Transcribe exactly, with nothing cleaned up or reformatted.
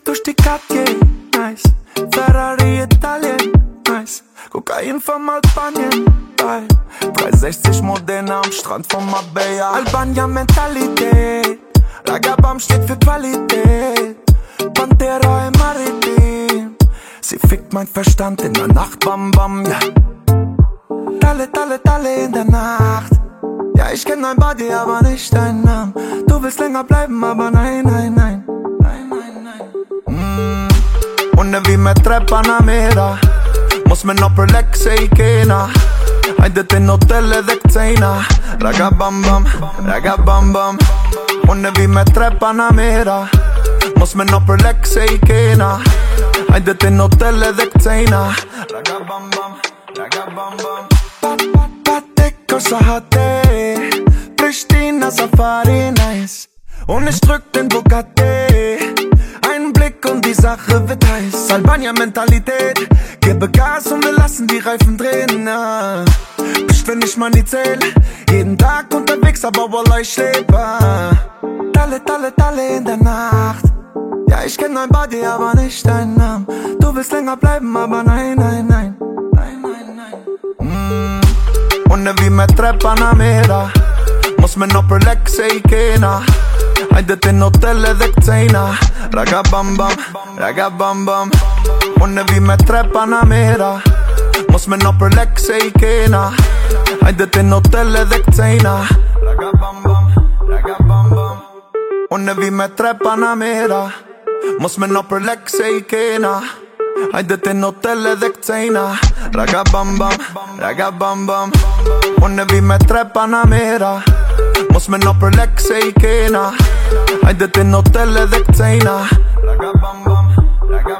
durch die Cartier, nice. Ferrari Italien, nice. Kokain vom Albanien, geil. dreihundertsechzig Moderne am Strand von Marbella. Albania Mentalität, Ragabam steht für Qualität. Pantera im Maritim, sie fickt mein Verstand in der Nacht, bam bam, ja. Talle, talle, talle in der Nacht. Ja, ich kenn dein Body, aber nicht deinen Namen. Du willst länger bleiben, aber nein, nein, nein. Nein, nein, nein. Mm. Una vi me tre Panamera. Mos me no për lek se I kena. Hajde ti në hotel edhe këcejna. Raga bam bam, raga bam bam. Una vi me tre Panamera. Mos me no për lek se I kena. Hajde ti në hotel edhe këcejna. Raga bam bam, raga bam bam. Pat, pat, pat, Kosa hatte, Pristina Safari nice. Und ich drück den Bugatti, ein Blick und die Sache wird heiß. Albania Mentalität, gebe Gas und wir lassen die Reifen drehen. Na. Bist wenn ich mal nie zähl, jeden Tag unterwegs, aber wallah ich lebe. Talle, talle, talle in der Nacht. Ja, ich kenn dein Body, aber nicht deinen Namen. Du willst länger bleiben, aber nein, nein, nein. Nein, nein, nein. Mm. Una vi me tre Panamera. Mos me no për lek se I kena. Hajde ti në hotel edhe këcejna. Raga bam bam, raga bam bam. Una vi me tre Panamera. Mos me no për lek se I kena. Hajde ti në hotel edhe këcejna. Raga bam bam, raga bam bam. Una vi me tre Panamera. Mos me no për lek se I kena. Hajde ti në hotel edhe këcejna. Raga bam bam, raga bam bam. Una vi me tre Panamera. Mos me no për lek se I kena. Hajde ti në hotel edhe këcejna. Raga bam bam, raga